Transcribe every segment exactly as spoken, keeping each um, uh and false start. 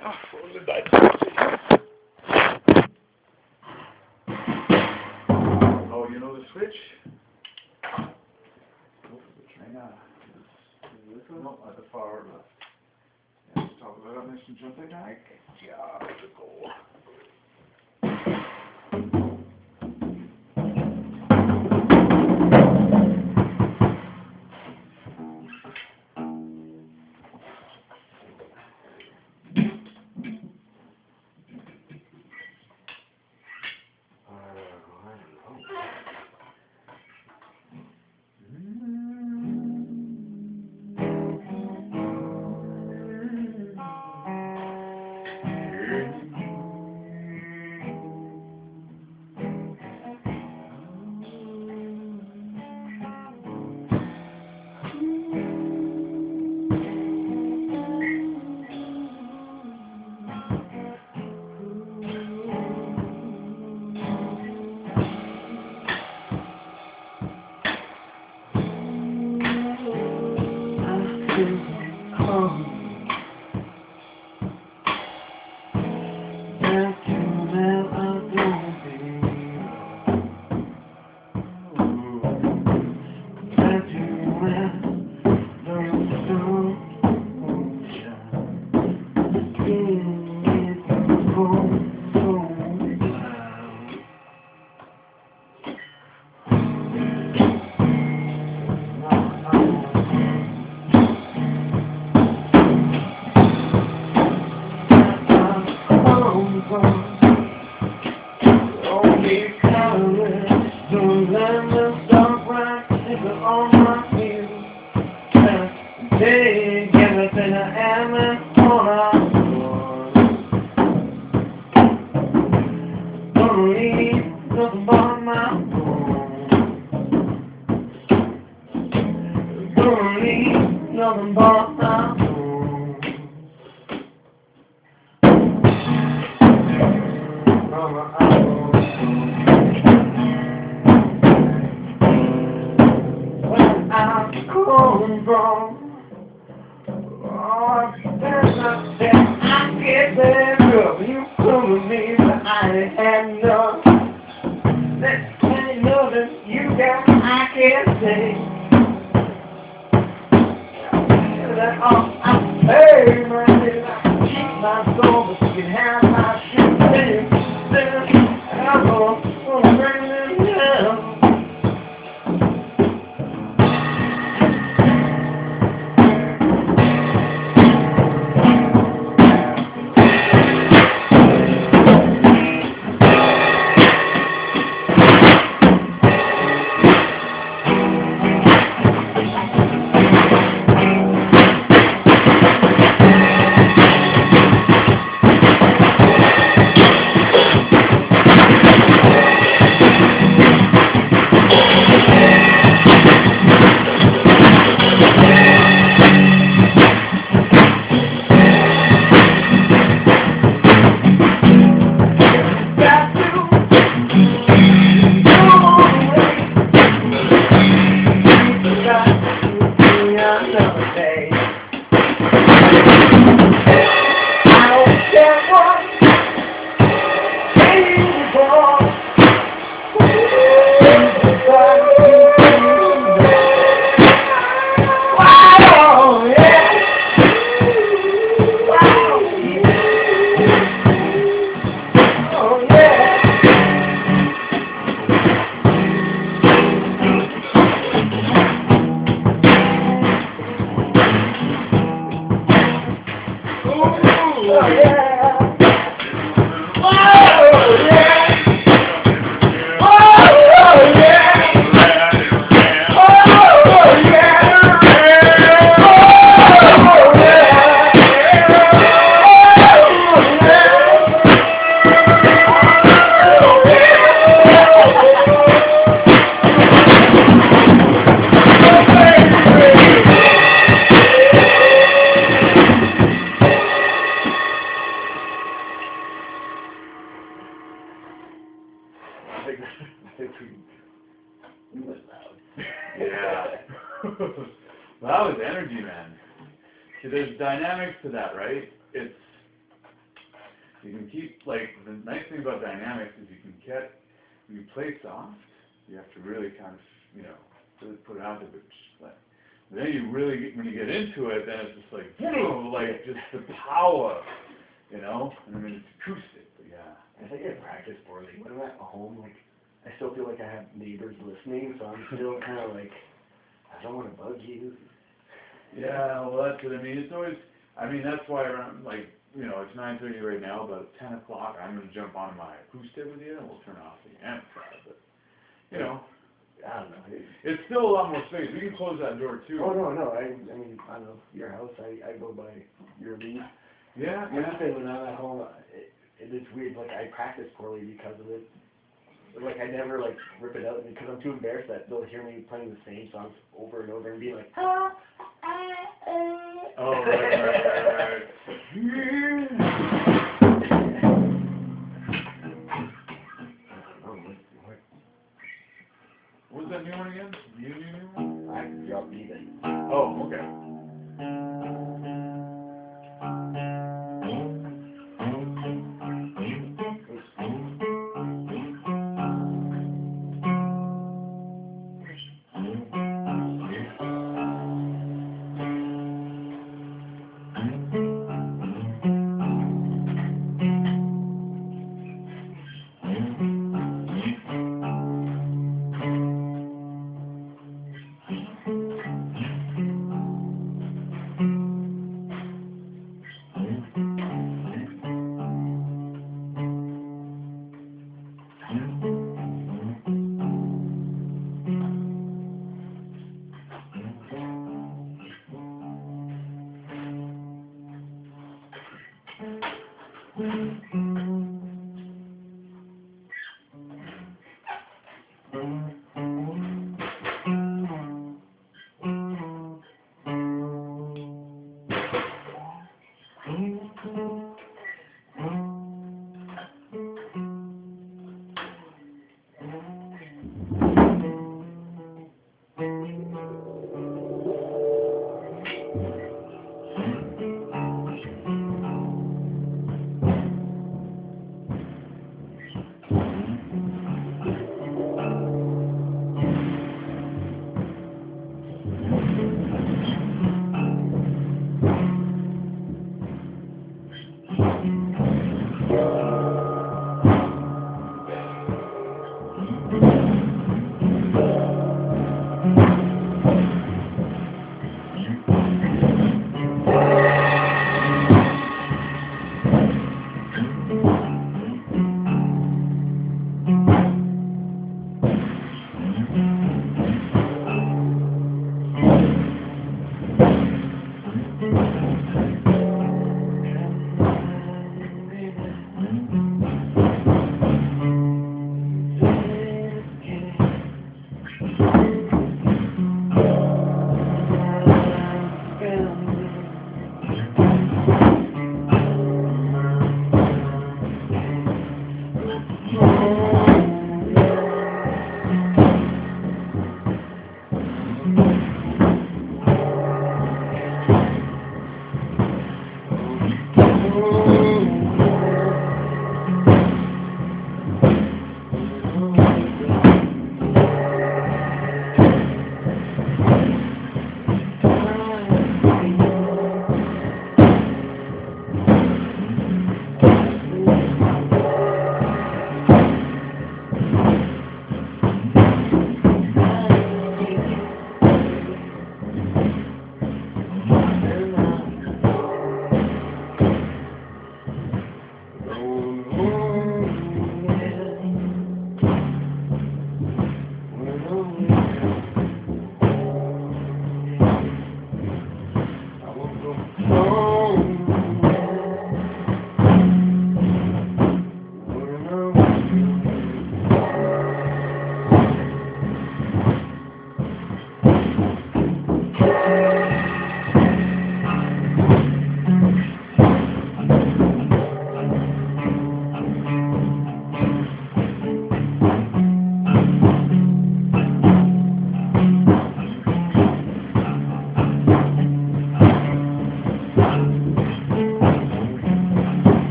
Ach, hundertdreißig. Oh, you know the switch? Go for the trainer. This one? No, at the far left. Yeah, just talk about it, Mister Jump Guy. Yeah, that's a goal. Take everything I am and all I want. Don't leave nothing but my home. Don't leave nothing but my home. Mama, I won't go. When I'm calling from oh, there's nothing I get there, girl. You come with me, but I ain't had enough. There's plenty nothing you got I can't say. That all I pay, my nigga, I can keep my soul, but you can have my shit, baby. Then I'm gonna bring them down. Oh, yeah. Yeah. Well, that was energy, man. See, there's dynamics to that, right? It's You can keep, like, the nice thing about dynamics is you can get, when you play soft, you have to really kind of, you know, really put it out there, but just like, then you really, get, when you get into it, then it's just like, whoa, like, just the power, you know? I mean, it's acoustic, but yeah. I think I practice poorly. When I'm at home, like, I still feel like I have neighbors listening, so I'm still kind of like, I don't want to bug you. Yeah, well, that's it. I mean, it's always, I mean, that's why around, like, you know, it's nine thirty right now, about ten o'clock, I'm going to jump on my acoustic with you, and we'll turn off the amplifier, but, you know, I don't know. It, it's still a lot more space. We can close that door, too. oh, no, no. I, I mean, I don't know. Your house, I, I go by your lead. Yeah, I'm just saying, when I'm at home, it, it, it's weird. Like, I practice poorly because of it. Like, I never, like, rip it out because I'm too embarrassed that they'll hear me playing the same songs over and over and be like, ah, ah, ah. Oh, right, right, right, right. What was that new one again? New, new, new one? I dropped even. Oh, okay.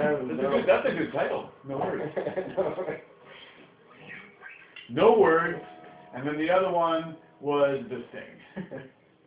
have That's a no. good, that's a good title. No words. No. No words. And then the other one was The Sting.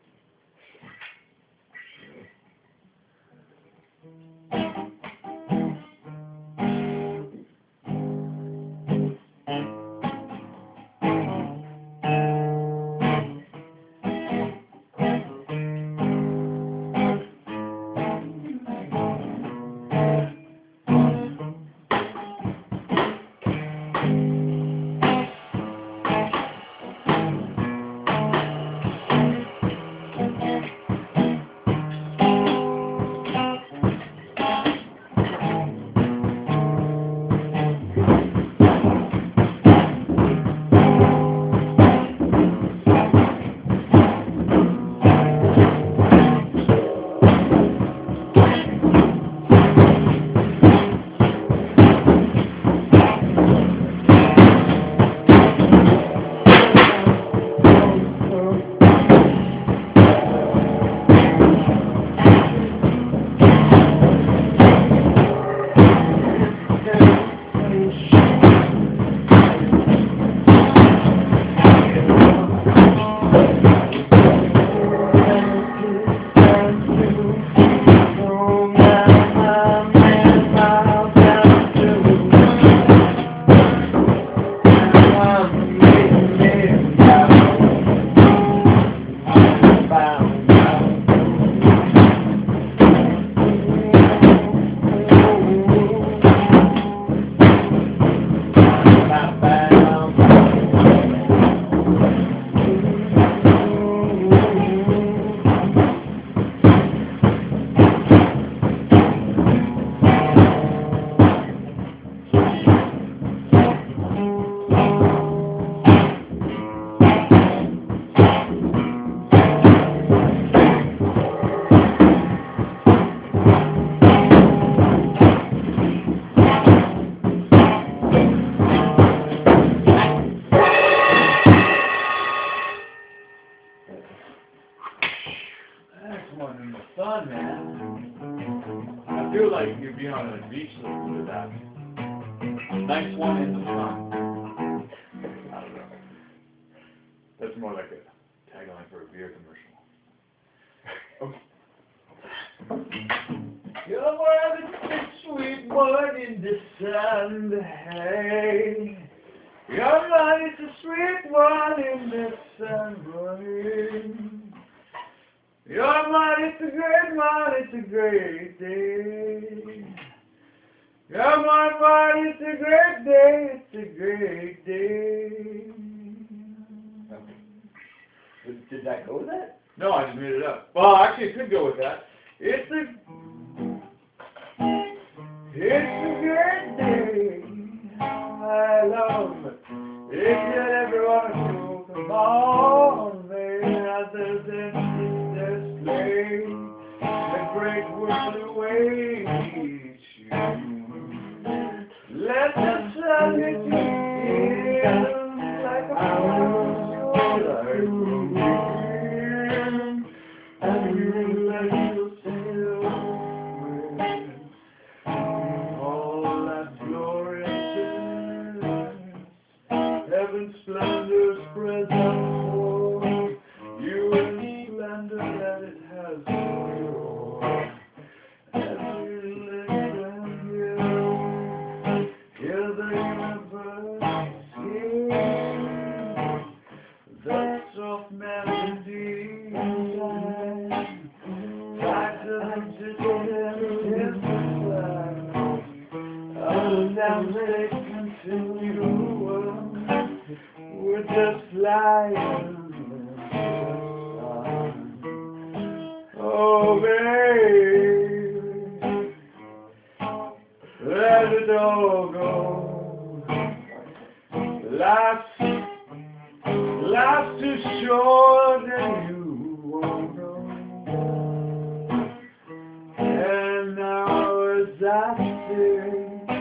One in the sun, man. I feel like you'd be on a beach listening to that. Nice one in the sun. I don't know. That's more like a tagline for a beer commercial. You're the sweet one in the sun, hey. You're right, it's a sweet one in the sun, boy. You're mine, it's a great one, it's a great day. You're my mine, it's a great day, it's a great day. Did, did that go with that? No, I just made it up. Well, actually, it could go with that. It's a, it's a great day. I love it. If you ever want to come on, baby, other than this play, the great world awaits you. Let the sun hit you in like a flower, and you let yourself with all that glorious heaven's splendor's present for you, and splendor that it has for you. As you listen here, hear the universe sing that soft melody inside, tied to the distant sky. Other than they continue. We're just flying in the sun. Oh, baby, let it all go. Life's, life's too short and you won't know. And now as I say,